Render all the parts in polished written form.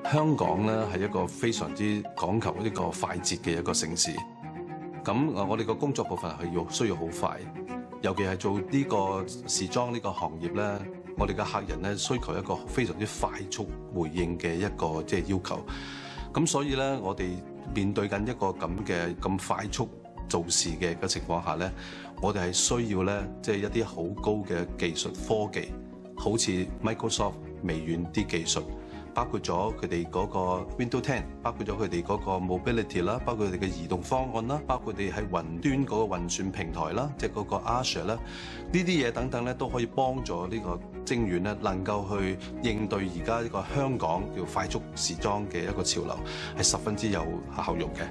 香港咧係一個非常之講求呢個快捷嘅一個城市。咁我哋個工作部分係需要好快，尤其係做呢個時裝呢個行業咧，我哋嘅客人咧需求一個非常之快速回應嘅一個要求。咁所以咧，我哋面對緊一個咁快速做事嘅情況下咧，我哋係需要咧一啲好高嘅技術科技，好似 Microsoft 微軟啲技術。包括咗佢哋嗰個 Windows 10，包括咗佢哋嗰個 mobility 啦，包括佢哋嘅移動方案啦，包括佢哋喺雲端嗰個運算平台啦，即係嗰個 Azure 啦，呢啲嘢等等咧都可以幫助呢個晶圓咧能夠去應對而家呢個香港叫快速時裝嘅一個潮流，係十分之有效用嘅。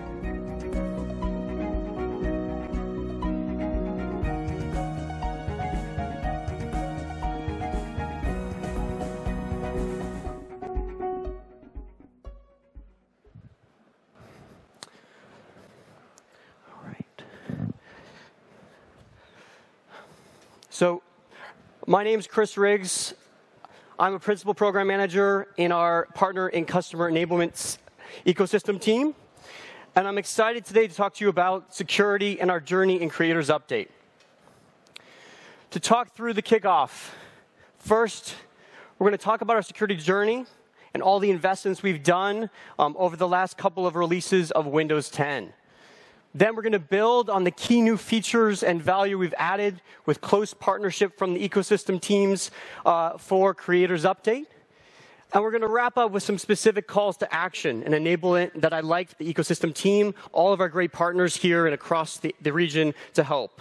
So, my name's Chris Riggs. I'm a principal program manager in our partner and customer enablement ecosystem team. And I'm excited today to talk to you about security and our journey in Creators Update. To talk through the kickoff, first, we're going to talk about our security journey and all the investments we've done over the last couple of releases of Windows 10. Then we're going to build on the key new features and value we've added with close partnership from the ecosystem teams for Creators Update. And we're going to wrap up with some specific calls to action and enablement that I like the ecosystem team, all of our great partners here and across the region to help.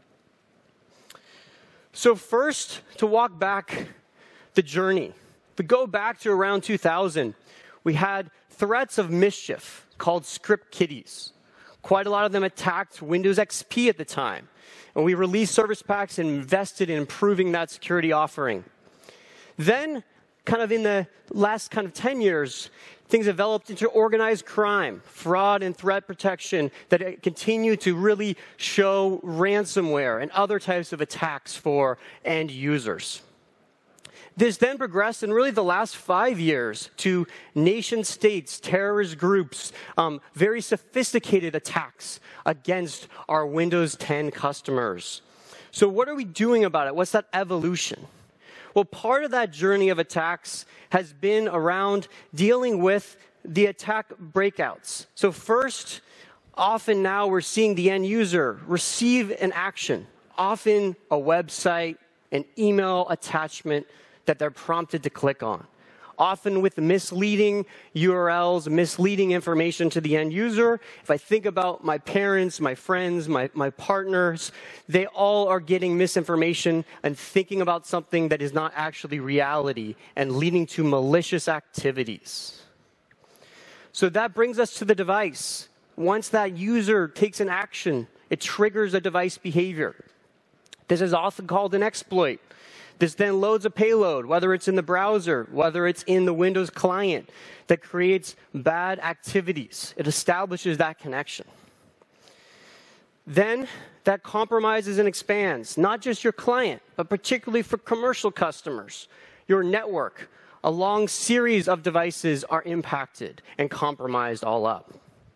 So first, to walk back the journey. If we go back to around 2000, we had threats of mischief called script kiddies. Quite a lot of them attacked Windows XP at the time. And we released service packs and invested in improving that security offering. Then, kind of in the last 10 years, things developed into organized crime, fraud and threat protection that continue to really show ransomware and other types of attacks for end users. This then progressed in really the last 5 years to nation states, terrorist groups, very sophisticated attacks against our Windows 10 customers. So what are we doing about it? What's that evolution? Well, part of that journey of attacks has been around dealing with the attack breakouts. So first, often now we're seeing the end user receive an action, often a website, an email attachment that they're prompted to click on, often with misleading URLs, misleading information to the end user. If I think about my parents, my friends, my partners, they all are getting misinformation and thinking about something that is not actually reality and leading to malicious activities. So that brings us to the device. Once that user takes an action, it triggers a device behavior. This is often called an exploit. This then loads a payload, whether it's in the browser, whether it's in the Windows client, that creates bad activities. It establishes that connection. Then that compromises and expands, not just your client, but particularly for commercial customers, your network. A long series of devices are impacted and compromised all up.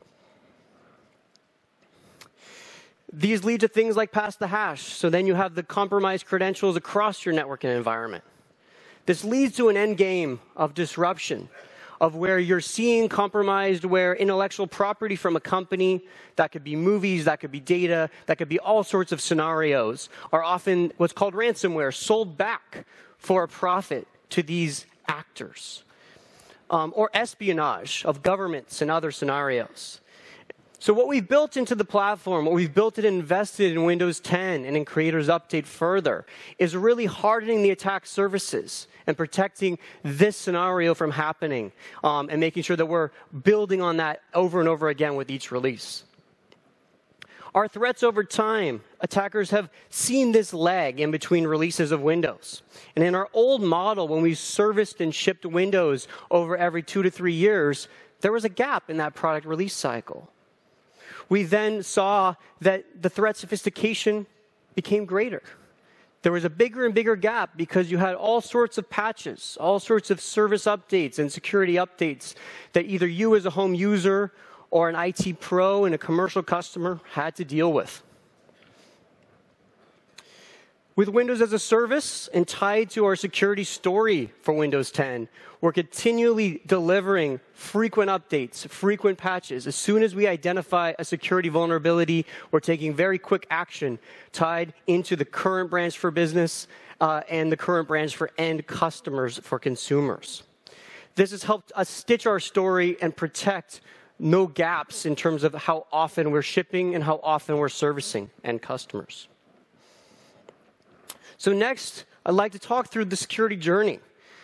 These lead to things like pass the hash. So then you have the compromised credentials across your network and environment. This leads to an end game of disruption, of where you're seeing compromised, where intellectual property from a company, that could be movies, that could be data, that could be all sorts of scenarios, are often what's called ransomware, sold back for a profit to these actors. Or espionage of governments and other scenarios. So what we've built into the platform, what we've built and invested in Windows 10 and in Creators Update further, is really hardening the attack surfaces and protecting this scenario from happening and making sure that we're building on that over and over again with each release. Our threats over time, attackers have seen this lag in between releases of Windows. And in our old model, when we serviced and shipped Windows over every 2 to 3 years, there was a gap in that product release cycle. We then saw that the threat sophistication became greater. there was a bigger and bigger gap because you had all sorts of patches, all sorts of service updates and security updates that either you as a home user or an IT pro and a commercial customer had to deal with. With Windows as a service and tied to our security story for Windows 10, we're continually delivering frequent updates, frequent patches. As soon as we identify a security vulnerability, we're taking very quick action tied into the current branch for business and the current branch for end customers, for consumers. This has helped us stitch our story and protect no gaps in terms of how often we're shipping and how often we're servicing end customers. So next, I'd like to talk through the security journey.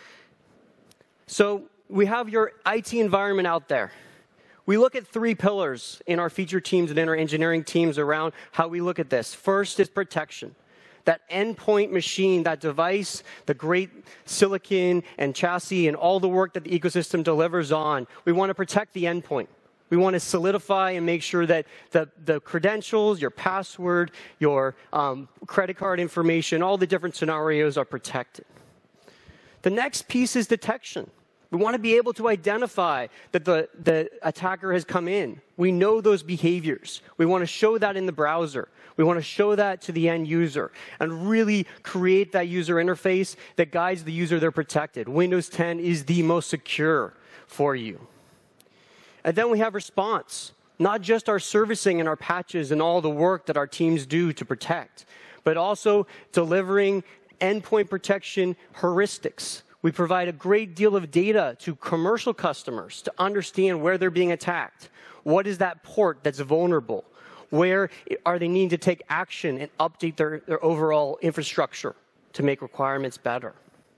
So we have your IT environment out there. We look at 3 pillars in our feature teams and in our engineering teams around how we look at this. First is protection. That endpoint machine, that device, the great silicon and chassis and all the work that the ecosystem delivers on, we want to protect the endpoint. We want to solidify and make sure that the credentials, your password, your credit card information, all the different scenarios are protected. The next piece is detection. We want to be able to identify that the attacker has come in. We know those behaviors. We want to show that in the browser. We want to show that to the end user and really create that user interface that guides the user they're protected. Windows 10 is the most secure for you. And then we have response, not just our servicing and our patches and all the work that our teams do to protect, but also delivering endpoint protection heuristics. We provide a great deal of data to commercial customers to understand where they're being attacked. What is that port that's vulnerable? Where are they needing to take action and update their overall infrastructure to make requirements better?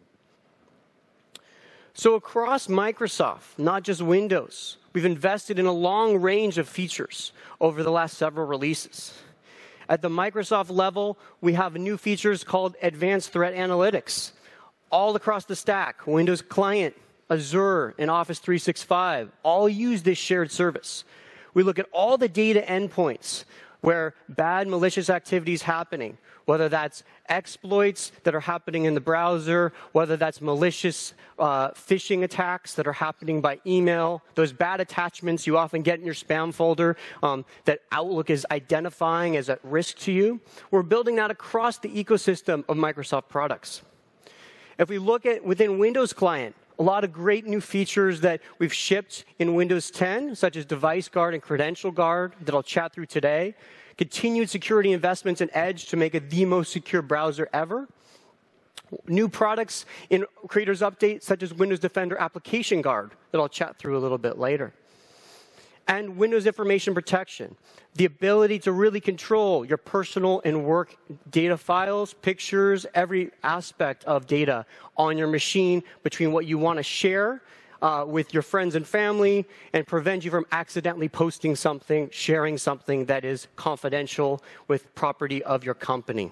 So across Microsoft, not just Windows, we've invested in a long range of features over the last several releases. At the Microsoft level, we have new features called Advanced Threat Analytics. All across the stack, Windows Client, Azure, and Office 365, all use this shared service. We look at all the data endpoints where bad malicious activity is happening, whether that's exploits that are happening in the browser, whether that's malicious phishing attacks that are happening by email, those bad attachments you often get in your spam folder that Outlook is identifying as at risk to you. We're building that across the ecosystem of Microsoft products. If we look at within Windows Client, a lot of great new features that we've shipped in Windows 10, such as Device Guard and Credential Guard that I'll chat through today. Continued security investments in Edge to make it the most secure browser ever. New products in Creators Update, such as Windows Defender Application Guard that I'll chat through a little bit later. And Windows Information Protection, the ability to really control your personal and work data files, pictures, every aspect of data on your machine between what you want to share with your friends and family and prevent you from accidentally posting something, sharing something that is confidential with property of your company.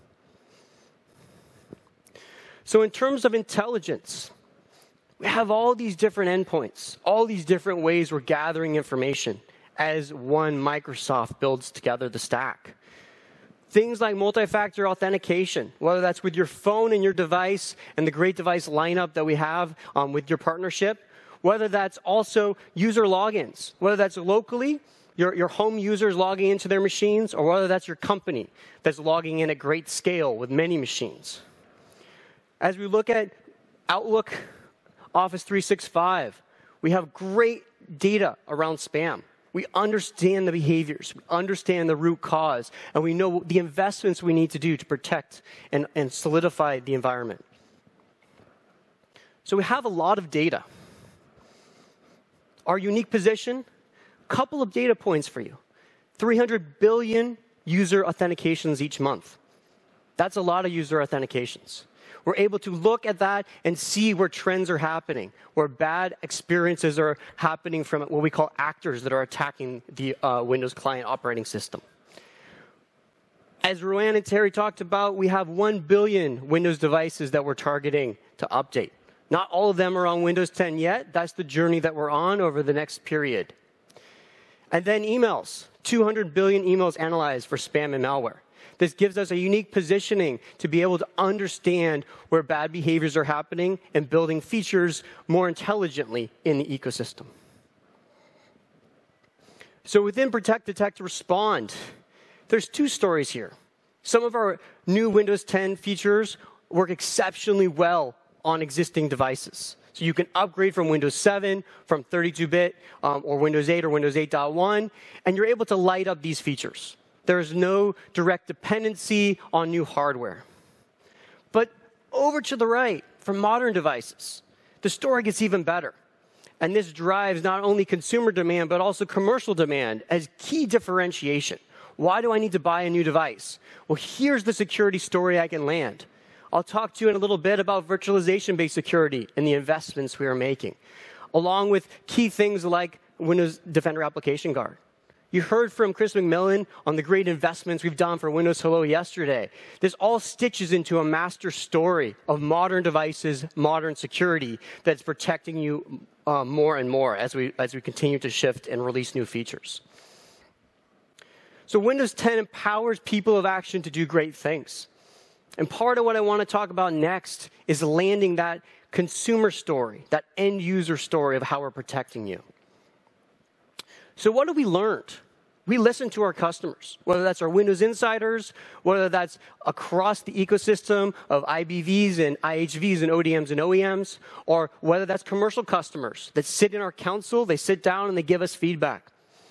So in terms of intelligence, we have all these different endpoints, all these different ways we're gathering information as one Microsoft builds together the stack. Things like multi-factor authentication, whether that's with your phone and your device and the great device lineup that we have with your partnership, whether that's also user logins, whether that's locally, your home users logging into their machines, or whether that's your company that's logging in at great scale with many machines. As we look at Outlook, Office 365, we have great data around spam. We understand the behaviors, we understand the root cause, and we know the investments we need to do to protect and solidify the environment. So we have a lot of data. Our unique position, couple of data points for you. 300 billion user authentications each month. That's a lot of user authentications. We're able to look at that and see where trends are happening, where bad experiences are happening from what we call actors that are attacking the Windows client operating system. As Roanne and Terry talked about, we have 1 billion Windows devices that we're targeting to update. Not all of them are on Windows 10 yet. That's the journey that we're on over the next period. And then emails. 200 billion emails analyzed for spam and malware. This gives us a unique positioning to be able to understand where bad behaviors are happening and building features more intelligently in the ecosystem. So within Protect, Detect, Respond, there's two stories here. Some of our new Windows 10 features work exceptionally well on existing devices. So you can upgrade from Windows 7, from 32-bit, or Windows 8 or Windows 8.1, and you're able to light up these features. There's no direct dependency on new hardware. But over to the right, for modern devices, the story gets even better. And this drives not only consumer demand, but also commercial demand as key differentiation. Why do I need to buy a new device? Well, here's the security story I can land. I'll talk to you in a little bit about virtualization-based security and the investments we are making, along with key things like Windows Defender Application Guard. You heard from Chris McMillan on the great investments we've done for Windows Hello yesterday. This all stitches into a master story of modern devices, modern security that's protecting you more and more as we continue to shift and release new features. So Windows 10 empowers people of action to do great things. And part of what I want to talk about next is landing that consumer story, that end user story of how we're protecting you. So what have we learned? We listen to our customers, whether that's our Windows insiders, whether that's across the ecosystem of IBVs and IHVs and ODMs and OEMs, or whether that's commercial customers that sit in our council, they sit down and they give us feedback.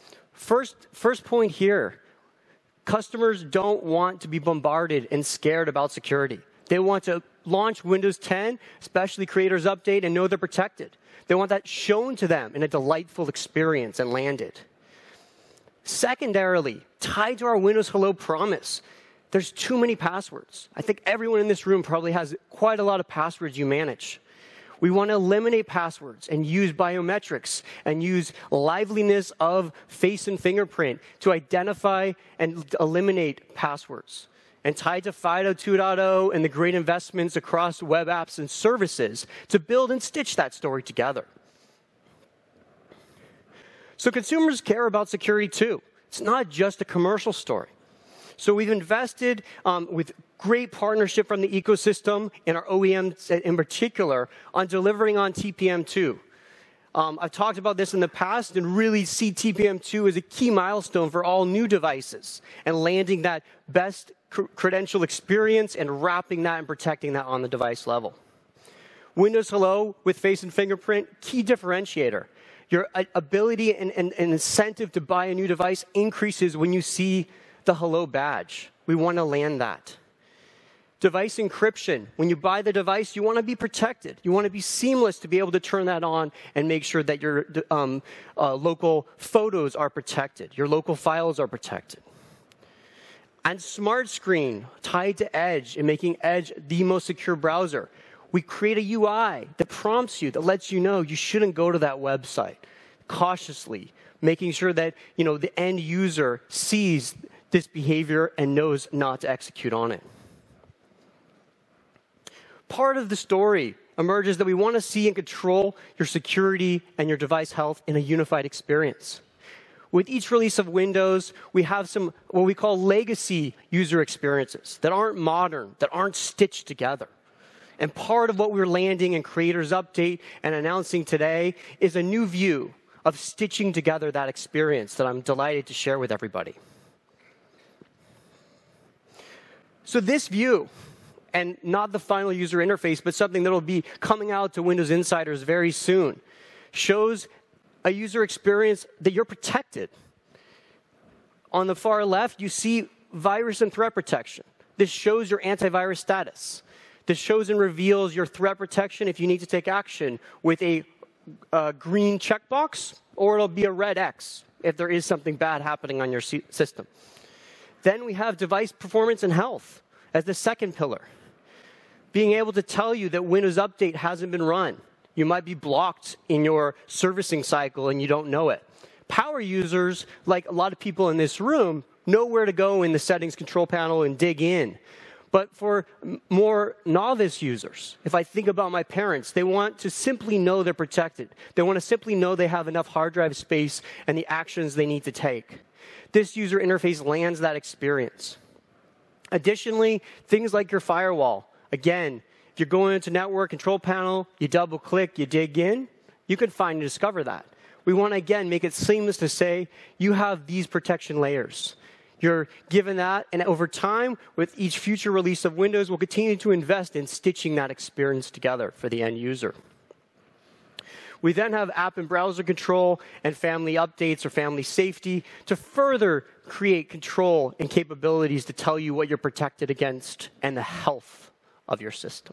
First point here, customers don't want to be bombarded and scared about security. They want to launch Windows 10, especially Creators Update, and know they're protected. They want that shown to them in a delightful experience and landed. Secondarily, tied to our Windows Hello promise, there's too many passwords. I think everyone in this room probably has quite a lot of passwords you manage. We want to eliminate passwords and use biometrics and use liveliness of face and fingerprint to identify and eliminate passwords. And tied to FIDO 2.0 and the great investments across web apps and services to build and stitch that story together. So consumers care about security too. It's not just a commercial story. So we've invested with great partnership from the ecosystem and our OEMs in particular on delivering on TPM2. I've talked about this in the past and really see TPM2 as a key milestone for all new devices and landing that best credential experience and wrapping that and protecting that on the device level. Windows Hello with face and fingerprint, key differentiator. Your ability and incentive to buy a new device increases when you see the Hello badge. We want to land that. Device encryption. When you buy the device, you want to be protected. You want to be seamless to be able to turn that on and make sure that your local photos are protected. Your local files are protected. And Smart Screen, tied to Edge and making Edge the most secure browser. We create a UI that prompts you, that lets you know you shouldn't go to that website cautiously, making sure that the end user sees this behavior and knows not to execute on it. Part of the story emerges that we want to see and control your security and your device health in a unified experience. With each release of Windows, we have some what we call legacy user experiences that aren't modern, that aren't stitched together. And part of what we're landing in Creators Update and announcing today is a new view of stitching together that experience that I'm delighted to share with everybody. So this view, and not the final user interface, but something that will be coming out to Windows insiders very soon, shows a user experience that you're protected. On the far left, you see virus and threat protection. This shows your antivirus status. This shows and reveals your threat protection if you need to take action with a green checkbox, or it'll be a red X if there is something bad happening on your system. Then we have device performance and health as the second pillar. Being able to tell you that Windows Update hasn't been run. You might be blocked in your servicing cycle and you don't know it. Power users, like a lot of people in this room, know where to go in the settings control panel and dig in. But for more novice users, if I think about my parents, they want to simply know they're protected. They want to simply know they have enough hard drive space and the actions they need to take. This user interface lands that experience. Additionally, things like your firewall. Again, if you're going into network control panel, you double click, you dig in, you can find and discover that. We want to, again, make it seamless to say you have these protection layers. You're given that, and over time, with each future release of Windows, we'll continue to invest in stitching that experience together for the end user. We then have app and browser control and family updates or family safety to further create control and capabilities to tell you what you're protected against and the health of your system.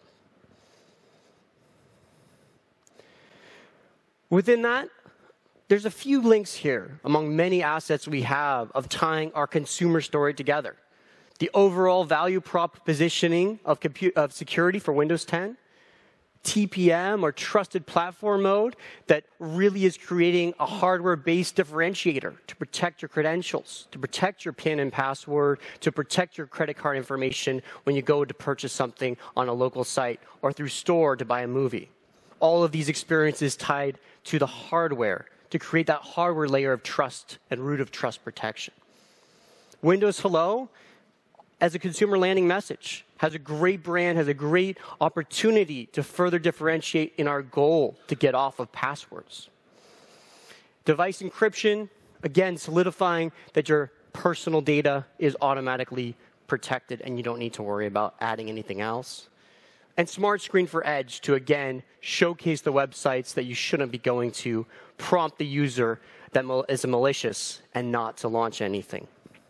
Within that, there's a few links here among many assets we have of tying our consumer story together. The overall value prop positioning of security for Windows 10, TPM, or trusted platform mode, that really is creating a hardware-based differentiator to protect your credentials, to protect your PIN and password, to protect your credit card information when you go to purchase something on a local site or through store to buy a movie. All of these experiences tied to the hardware to create that hardware layer of trust and root of trust protection. Windows Hello, as a consumer landing message, has a great brand, has a great opportunity to further differentiate in our goal to get off of passwords. Device encryption, again, solidifying that your personal data is automatically protected and you don't need to worry about adding anything else. And Smart Screen for Edge to, again, showcase the websites that you shouldn't be going to, prompt the user that is malicious and not to launch anything.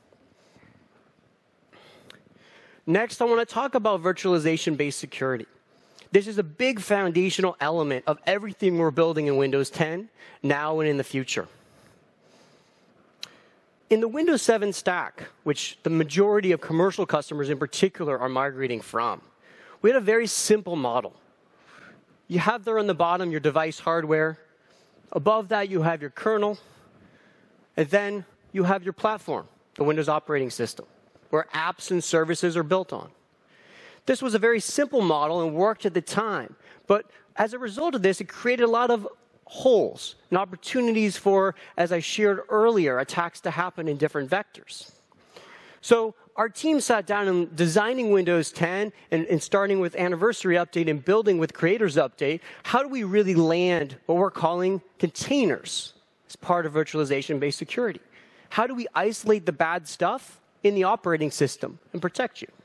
Next, I want to talk about virtualization-based security. This is a big foundational element of everything we're building in Windows 10, now and in the future. In the Windows 7 stack, which the majority of commercial customers in particular are migrating from, we had a very simple model. You have there on the bottom your device hardware. Above that, you have your kernel. And then you have your platform, the Windows operating system, where apps and services are built on. This was a very simple model and worked at the time. But as a result of this, it created a lot of holes and opportunities for, as I shared earlier, attacks to happen in different vectors. So our team sat down and designing Windows 10 and starting with Anniversary Update and building with Creators Update, how do we really land what we're calling containers as part of virtualization-based security? How do we isolate the bad stuff in the operating system and protect you?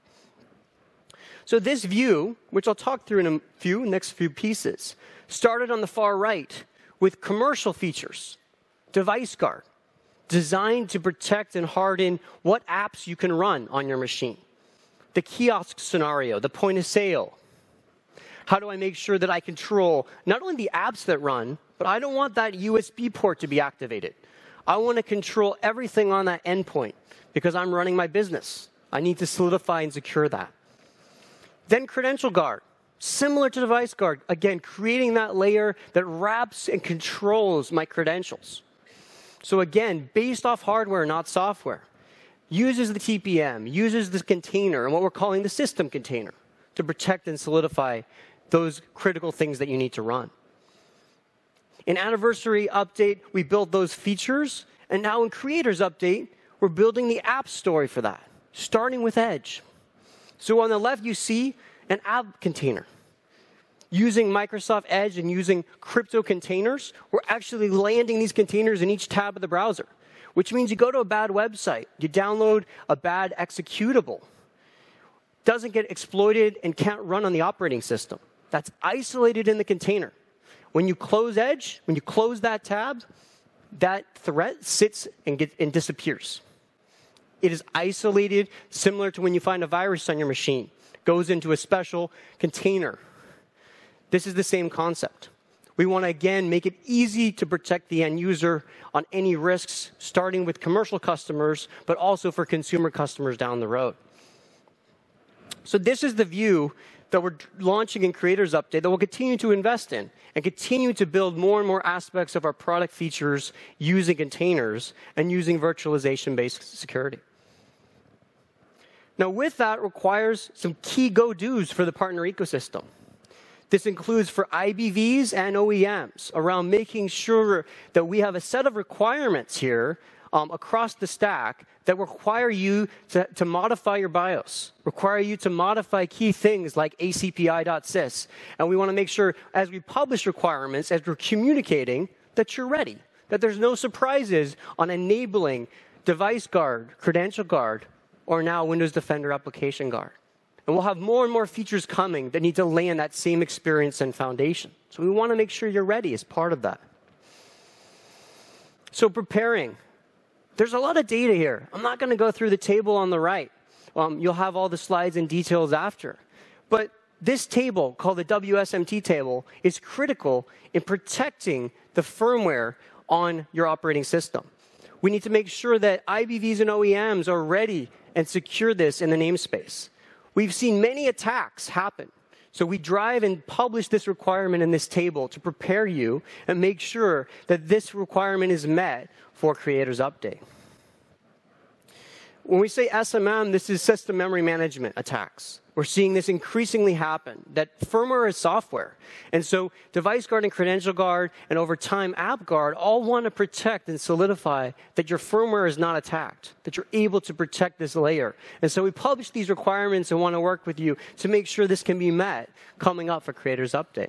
So this view, which I'll talk through in next few pieces, started on the far right with commercial features, Device Guard, designed to protect and harden what apps you can run on your machine. The kiosk scenario, the point of sale. How do I make sure that I control not only the apps that run, but I don't want that USB port to be activated. I want to control everything on that endpoint because I'm running my business. I need to solidify and secure that. Then Credential Guard, similar to Device Guard, again, creating that layer that wraps and controls my credentials. So again, based off hardware, not software, uses the TPM, uses the container, and what we're calling the system container to protect and solidify those critical things that you need to run. In Anniversary Update, we built those features, and now in Creators Update, we're building the app story for that, starting with Edge. So on the left, you see an app container. Using Microsoft Edge and using crypto containers, we're actually landing these containers in each tab of the browser, which means you go to a bad website, you download a bad executable, doesn't get exploited and can't run on the operating system. That's isolated in the container. When you close Edge, when you close that tab, that threat sits and disappears. It is isolated, similar to when you find a virus on your machine. Goes into a special container. This is the same concept. We want to, again, make it easy to protect the end user on any risks, starting with commercial customers, but also for consumer customers down the road. So this is the view that we're launching in Creators Update that we'll continue to invest in and continue to build more and more aspects of our product features using containers and using virtualization-based security. Now, with that requires some key go-dos for the partner ecosystem. This includes for IBVs and OEMs around making sure that we have a set of requirements here across the stack that require you to modify your BIOS, require you to modify key things like ACPI.sys. And we want to make sure, as we publish requirements, as we're communicating, that you're ready, that there's no surprises on enabling Device Guard, Credential Guard, or now Windows Defender Application Guard. And we'll have more and more features coming that need to land that same experience and foundation. So we want to make sure you're ready as part of that. So preparing. There's a lot of data here. I'm not going to go through the table on the right. You'll have all the slides and details after. But this table, called the WSMT table, is critical in protecting the firmware on your operating system. We need to make sure that IBVs and OEMs are ready and secure this in the namespace. We've seen many attacks happen. So we drive and publish this requirement in this table to prepare you and make sure that this requirement is met for Creators Update. When we say SMM, this is system memory management attacks. We're seeing this increasingly happen, that firmware is software. And so Device Guard and Credential Guard, and over time App Guard, all want to protect and solidify that your firmware is not attacked, that you're able to protect this layer. And so we publish these requirements and want to work with you to make sure this can be met coming up for Creators Update.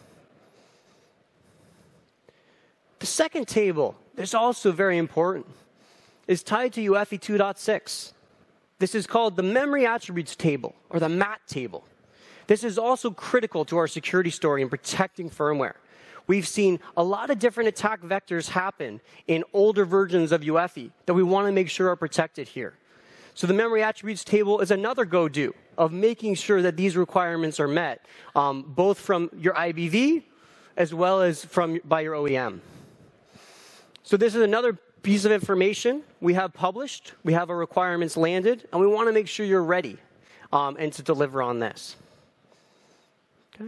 The second table is also very important. Is tied to UEFI 2.6. This is called the Memory Attributes Table, or the MAT table. This is also critical to our security story in protecting firmware. We've seen a lot of different attack vectors happen in older versions of UEFI that we want to make sure are protected here. So the Memory Attributes Table is another go-do of making sure that these requirements are met, both from your IBV as well as by your OEM. So this is another piece of information we have published, we have our requirements landed, and we want to make sure you're ready and to deliver on this. Okay.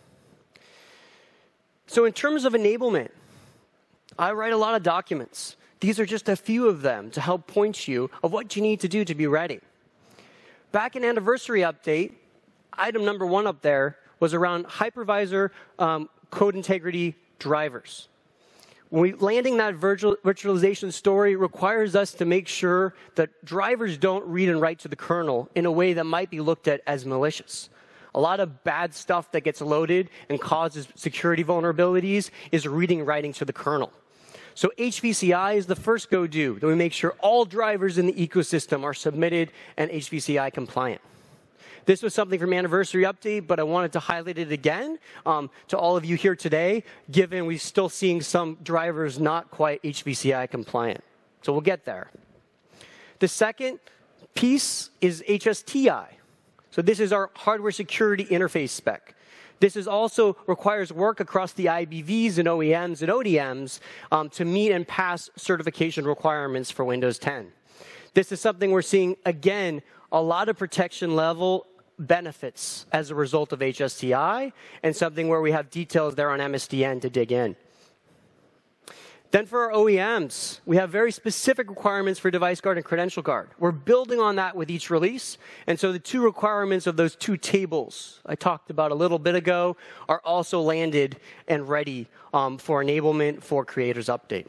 So in terms of enablement, I write a lot of documents. These are just a few of them to help point you of what you need to do to be ready. Back in Anniversary Update, item number 1 up there was around hypervisor code integrity drivers. Landing that virtualization story requires us to make sure that drivers don't read and write to the kernel in a way that might be looked at as malicious. A lot of bad stuff that gets loaded and causes security vulnerabilities is reading and writing to the kernel. So HVCI is the first go-do that we make sure all drivers in the ecosystem are submitted and HVCI compliant. This was something from Anniversary Update, but I wanted to highlight it again to all of you here today, given we're still seeing some drivers not quite HVCI compliant. So we'll get there. The second piece is HSTI. So this is our hardware security interface spec. This also requires work across the IBVs and OEMs and ODMs to meet and pass certification requirements for Windows 10. This is something we're seeing, again, a lot of protection level benefits as a result of HSTI, and something where we have details there on MSDN to dig in. Then for our OEMs, we have very specific requirements for Device Guard and Credential Guard. We're building on that with each release, and so the 2 requirements of those 2 tables I talked about a little bit ago are also landed and ready for enablement for Creators Update.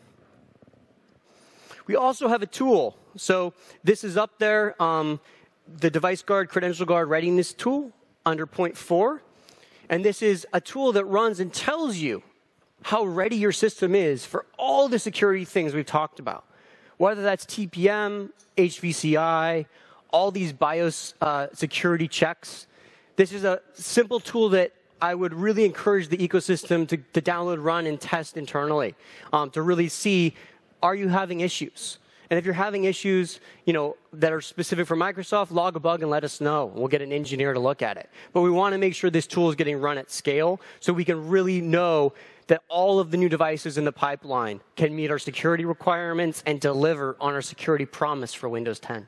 We also have a tool. So this is up there, the Device Guard, Credential Guard readiness tool under point 4. And this is a tool that runs and tells you how ready your system is for all the security things we've talked about. Whether that's TPM, HVCI, all these BIOS security checks. This is a simple tool that I would really encourage the ecosystem to download, run, and test internally to really see, are you having issues? And if you're having issues, that are specific for Microsoft, log a bug and let us know. We'll get an engineer to look at it. But we want to make sure this tool is getting run at scale so we can really know that all of the new devices in the pipeline can meet our security requirements and deliver on our security promise for Windows 10.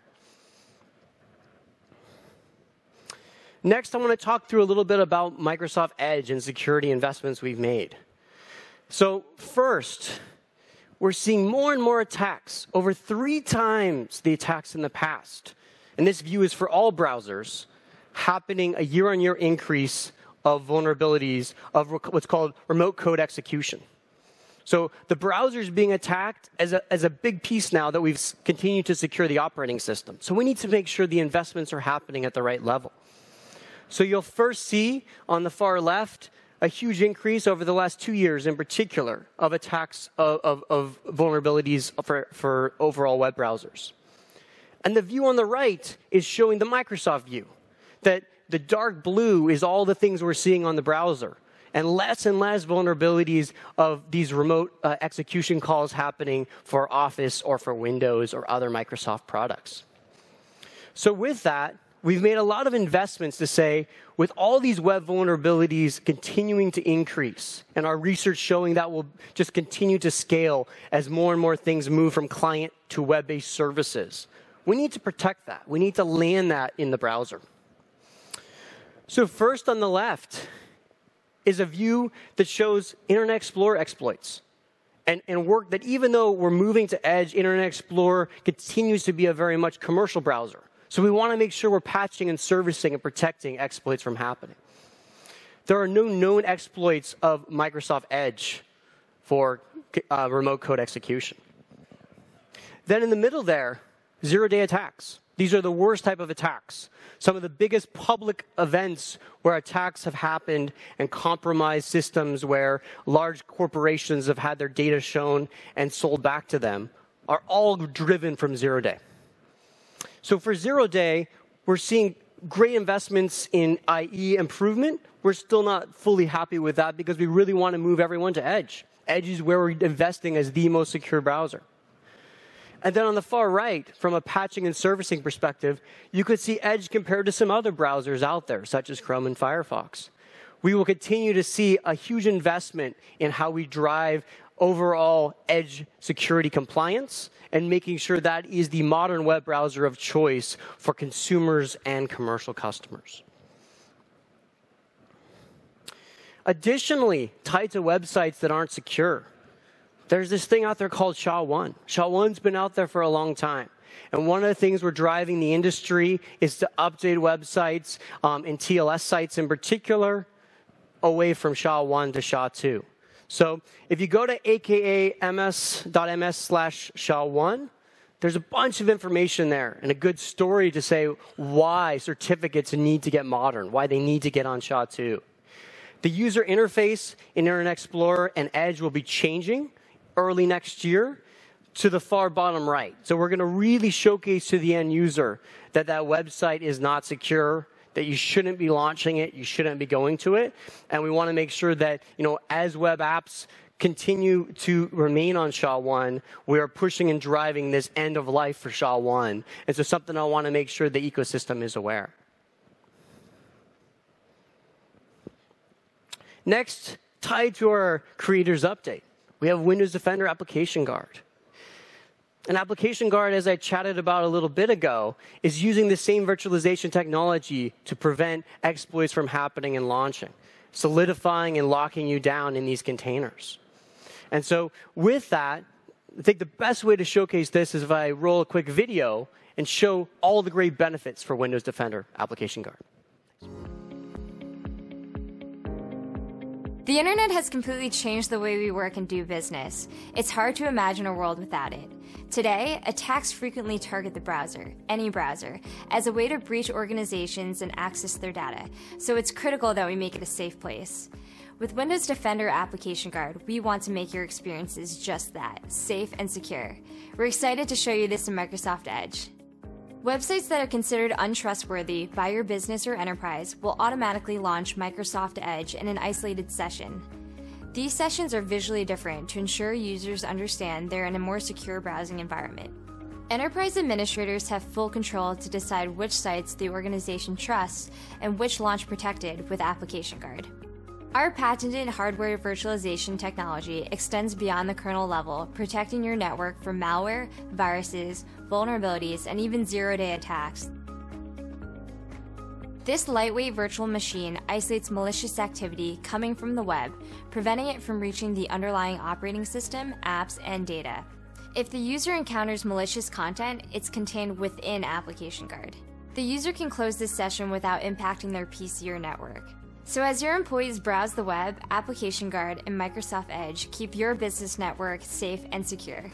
Next, I want to talk through a little bit about Microsoft Edge and security investments we've made. So first, we're seeing more and more attacks, over 3 times the attacks in the past. And this view is for all browsers, happening a year-on-year increase of vulnerabilities of what's called remote code execution. So the browser is being attacked as a big piece now that we've continued to secure the operating system. So we need to make sure the investments are happening at the right level. So you'll first see on the far left a huge increase over the last 2 years in particular of attacks of vulnerabilities for overall web browsers. And the view on the right is showing the Microsoft view, that the dark blue is all the things we're seeing on the browser, and less vulnerabilities of these remote execution calls happening for Office or for Windows or other Microsoft products. So with that, we've made a lot of investments to say, with all these web vulnerabilities continuing to increase, and our research showing that will just continue to scale as more and more things move from client to web-based services, we need to protect that. We need to land that in the browser. So first on the left is a view that shows Internet Explorer exploits. And work that even though we're moving to Edge, Internet Explorer continues to be a very much commercial browser. So we want to make sure we're patching and servicing and protecting exploits from happening. There are no known exploits of Microsoft Edge for remote code execution. Then in the middle there, zero-day attacks. These are the worst type of attacks. Some of the biggest public events where attacks have happened and compromised systems where large corporations have had their data shown and sold back to them are all driven from zero-day. So for zero-day, we're seeing great investments in IE improvement. We're still not fully happy with that because we really want to move everyone to Edge. Edge is where we're investing as the most secure browser. And then on the far right, from a patching and servicing perspective, you could see Edge compared to some other browsers out there, such as Chrome and Firefox. We will continue to see a huge investment in how we drive overall Edge security compliance and making sure that is the modern web browser of choice for consumers and commercial customers. Additionally, tied to websites that aren't secure, there's this thing out there called SHA-1. SHA-1's been out there for a long time. And one of the things we're driving the industry is to update websites and TLS sites in particular away from SHA-1 to SHA-2. So if you go to aka.ms.ms/SHA-1, there's a bunch of information there and a good story to say why certificates need to get modern, why they need to get on SHA-2. The user interface in Internet Explorer and Edge will be changing early next year to the far bottom right. So we're going to really showcase to the end user that that website is not secure, that you shouldn't be launching it, you shouldn't be going to it. And we want to make sure that, as web apps continue to remain on SHA-1, we are pushing and driving this end of life for SHA-1. And so something I want to make sure the ecosystem is aware. Next, tied to our creators update, we have Windows Defender Application Guard. An Application Guard, as I chatted about a little bit ago, is using the same virtualization technology to prevent exploits from happening and launching, solidifying and locking you down in these containers. And so with that, I think the best way to showcase this is if I roll a quick video and show all the great benefits for Windows Defender Application Guard. The internet has completely changed the way we work and do business. It's hard to imagine a world without it. Today, attacks frequently target the browser, any browser, as a way to breach organizations and access their data, so it's critical that we make it a safe place. With Windows Defender Application Guard, we want to make your experiences just that, safe and secure. We're excited to show you this in Microsoft Edge. Websites that are considered untrustworthy by your business or enterprise will automatically launch Microsoft Edge in an isolated session. These sessions are visually different to ensure users understand they're in a more secure browsing environment. Enterprise administrators have full control to decide which sites the organization trusts and which launch protected with Application Guard. Our patented hardware virtualization technology extends beyond the kernel level, protecting your network from malware, viruses, vulnerabilities, and even zero-day attacks. This lightweight virtual machine isolates malicious activity coming from the web, preventing it from reaching the underlying operating system, apps, and data. If the user encounters malicious content, it's contained within Application Guard. The user can close this session without impacting their PC or network. So as your employees browse the web, Application Guard and Microsoft Edge keep your business network safe and secure.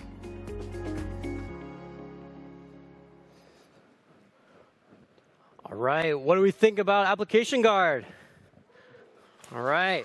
All right, what do we think about Application Guard? All right.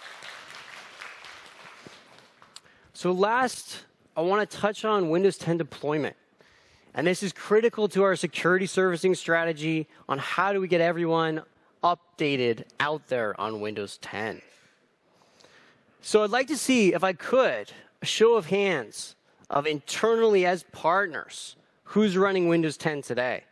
So last, I want to touch on Windows 10 deployment. And this is critical to our security servicing strategy on how do we get everyone updated out there on Windows 10. So I'd like to see, if I could, a show of hands of internally as partners, who's running Windows 10 today?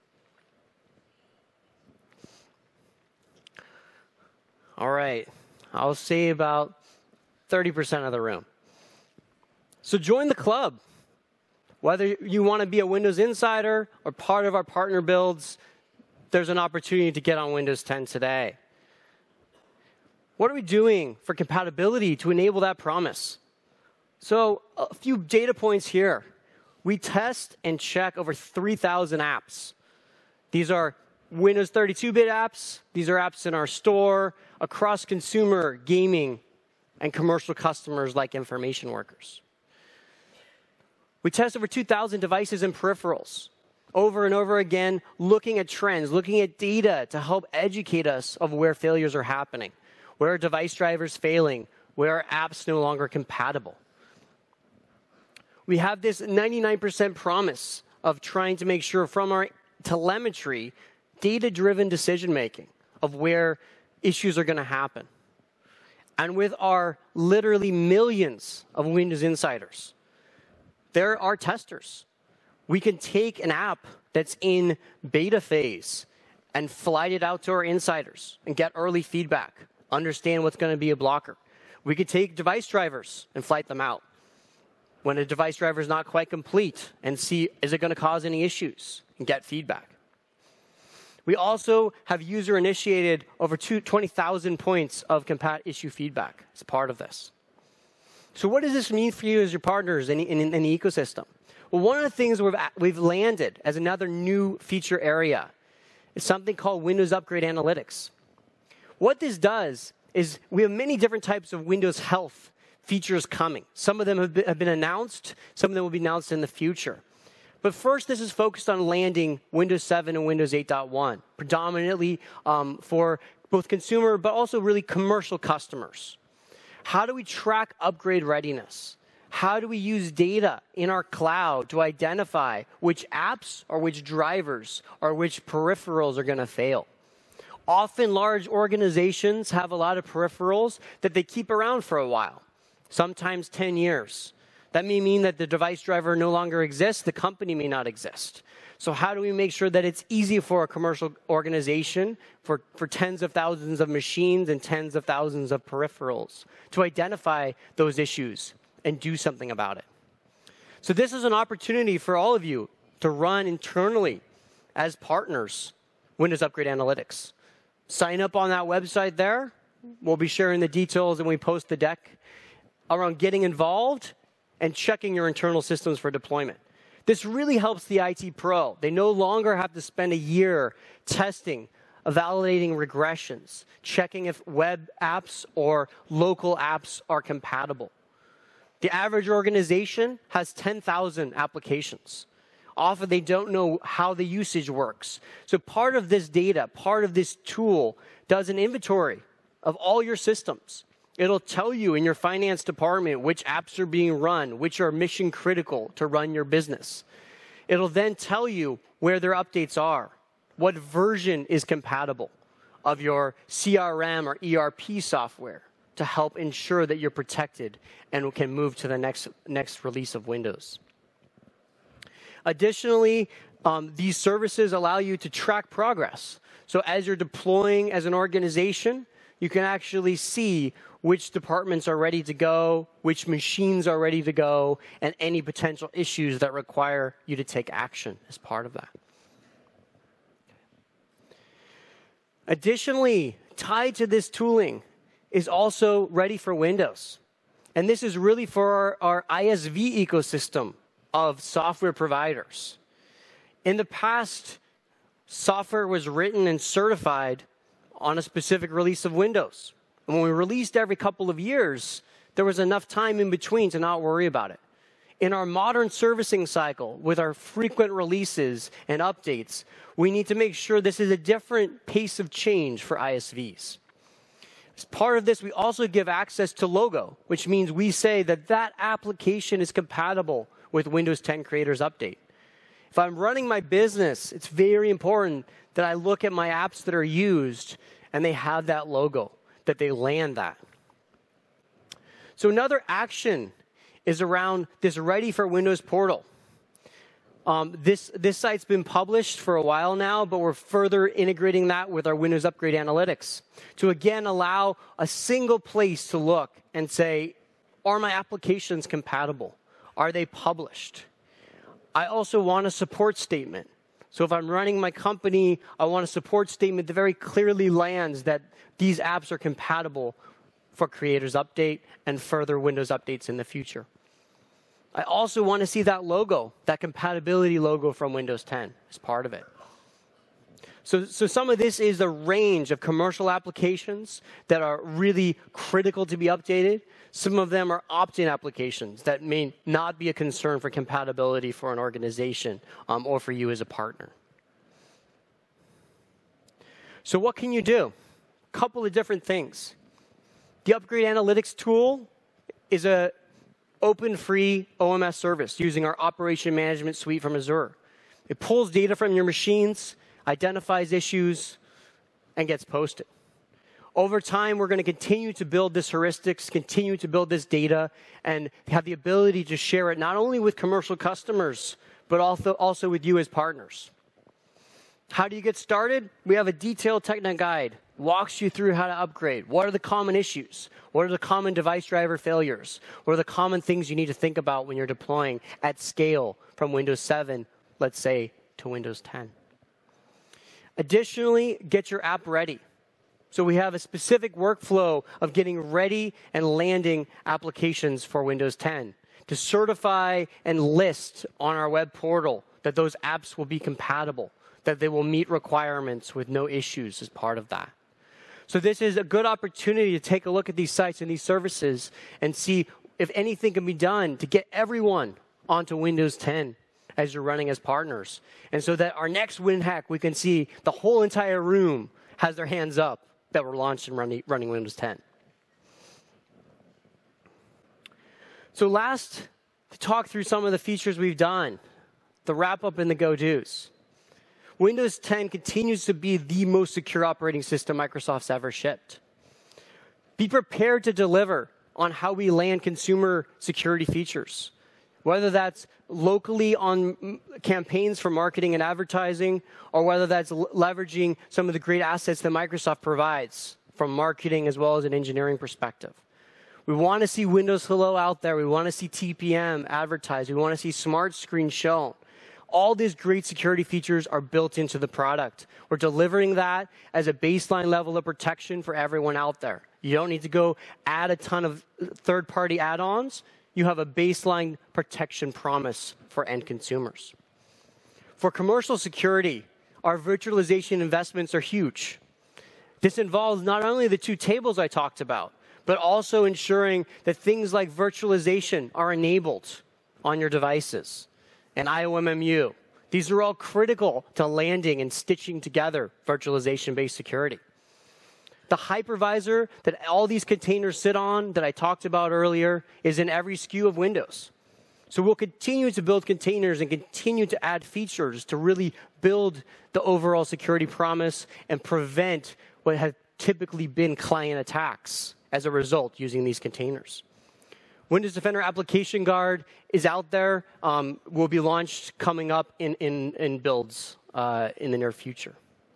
All right, I'll say about 30% of the room. So join the club. Whether you want to be a Windows insider or part of our partner builds, there's an opportunity to get on Windows 10 today. What are we doing for compatibility to enable that promise? So a few data points here. We test and check over 3,000 apps. These are Windows 32-bit apps. These are apps in our store, across consumer, gaming, and commercial customers like information workers. We test over 2,000 devices and peripherals over and over again, looking at trends, looking at data to help educate us of where failures are happening, where are device drivers failing, where are apps no longer compatible. We have this 99% promise of trying to make sure from our telemetry, data-driven decision-making of where issues are going to happen. And with our literally millions of Windows insiders, there are testers. We can take an app that's in beta phase and flight it out to our insiders and get early feedback, understand what's going to be a blocker. We could take device drivers and flight them out when a device driver is not quite complete and see, is it going to cause any issues, and get feedback. We also have user-initiated over 20,000 points of compat issue feedback as part of this. So what does this mean for you as your partners in the ecosystem? Well, one of the things we've landed as another new feature area is something called Windows Upgrade Analytics. What this does is we have many different types of Windows Health features coming. Some of them have been announced. Some of them will be announced in the future. But first, this is focused on landing Windows 7 and Windows 8.1, predominantly for both consumer but also really commercial customers. How do we track upgrade readiness? How do we use data in our cloud to identify which apps or which drivers or which peripherals are going to fail? Often large organizations have a lot of peripherals that they keep around for a while, sometimes 10 years. That may mean that the device driver no longer exists, the company may not exist. So how do we make sure that it's easy for a commercial organization, for tens of thousands of machines and tens of thousands of peripherals, to identify those issues and do something about it? So this is an opportunity for all of you to run internally as partners Windows Upgrade Analytics. Sign up on that website there. We'll be sharing the details when we post the deck around getting involved and checking your internal systems for deployment. This really helps the IT pro. They no longer have to spend a year testing, validating regressions, checking if web apps or local apps are compatible. The average organization has 10,000 applications. Often they don't know how the usage works. So part of this data, part of this tool does an inventory of all your systems. It'll tell you in your finance department which apps are being run, which are mission critical to run your business. It'll then tell you where their updates are, what version is compatible of your CRM or ERP software to help ensure that you're protected and can move to the next release of Windows. Additionally, these services allow you to track progress. So as you're deploying as an organization, you can actually see which departments are ready to go, which machines are ready to go, and any potential issues that require you to take action as part of that. Additionally, tied to this tooling is also Ready for Windows. And this is really for our ISV ecosystem of software providers. In the past, software was written and certified on a specific release of Windows. And when we released every couple of years, there was enough time in between to not worry about it. In our modern servicing cycle, with our frequent releases and updates, we need to make sure this is a different pace of change for ISVs. As part of this, we also give access to Logo, which means we say that that application is compatible with Windows 10 Creators Update. If I'm running my business, it's very important that I look at my apps that are used and they have that logo, that they land that. So another action is around this Ready for Windows portal. This site's been published for a while now, but we're further integrating that with our Windows Upgrade Analytics to, again, allow a single place to look and say, are my applications compatible? Are they published? I also want a support statement. So if I'm running my company, I want a support statement that very clearly lands that these apps are compatible for Creators Update and further Windows updates in the future. I also want to see that logo, that compatibility logo from Windows 10 as part of it. So some of this is the range of commercial applications that are really critical to be updated. Some of them are opt-in applications that may not be a concern for compatibility for an organization or for you as a partner. So what can you do? A couple of different things. The Upgrade Analytics tool is an open, free OMS service using our Operation Management Suite from Azure. It pulls data from your machines, identifies issues, and gets posted. Over time, we're going to continue to build this heuristics, continue to build this data, and have the ability to share it not only with commercial customers, but also with you as partners. How do you get started? We have a detailed technical guide. Walks you through how to upgrade. What are the common issues? What are the common device driver failures? What are the common things you need to think about when you're deploying at scale from Windows 7, let's say, to Windows 10? Additionally, get your app ready. So we have a specific workflow of getting ready and landing applications for Windows 10 to certify and list on our web portal that those apps will be compatible, that they will meet requirements with no issues as part of that. So this is a good opportunity to take a look at these sites and these services and see if anything can be done to get everyone onto Windows 10 as you're running as partners. And so that our next WinHack, we can see the whole entire room has their hands up that we're launched and running Windows 10. So last, to talk through some of the features we've done, the wrap-up and the go-dos. Windows 10 continues to be the most secure operating system Microsoft's ever shipped. Be prepared to deliver on how we land consumer security features, whether that's locally on campaigns for marketing and advertising, or whether that's leveraging some of the great assets that Microsoft provides from marketing as well as an engineering perspective. We want to see Windows Hello out there. We want to see TPM advertised. We want to see Smart Screen shown. All these great security features are built into the product. We're delivering that as a baseline level of protection for everyone out there. You don't need to go add a ton of third-party add-ons. You have a baseline protection promise for end consumers. For commercial security, our virtualization investments are huge. This involves not only the two tables I talked about, but also ensuring that things like virtualization are enabled on your devices. And IOMMU. These are all critical to landing and stitching together virtualization-based security. The hypervisor that all these containers sit on that I talked about earlier is in every SKU of Windows. So we'll continue to build containers and continue to add features to really build the overall security promise and prevent what have typically been client attacks as a result using these containers. Windows Defender Application Guard is out there, will be launched coming up in builds in the near future.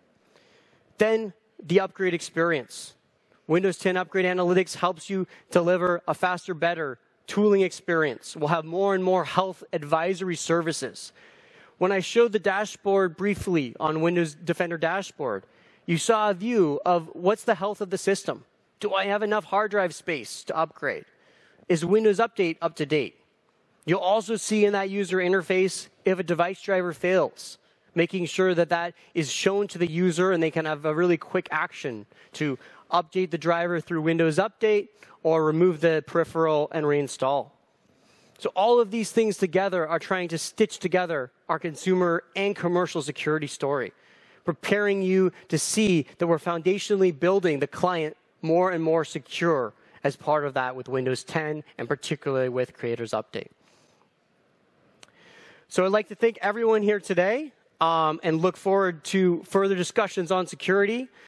Then the upgrade experience. Windows 10 Upgrade Analytics helps you deliver a faster, better tooling experience. We'll have more and more health advisory services. When I showed the dashboard briefly on Windows Defender Dashboard, you saw a view of what's the health of the system. Do I have enough hard drive space to upgrade? Is Windows Update up to date? You'll also see in that user interface if a device driver fails. making sure that that is shown to the user and they can have a really quick action to update the driver through Windows Update or remove the peripheral and reinstall. So all of these things together are trying to stitch together our consumer and commercial security story, preparing you to see that we're foundationally building the client more and more secure as part of that with Windows 10 and particularly with Creators Update. So I'd like to thank everyone here today and look forward to further discussions on security.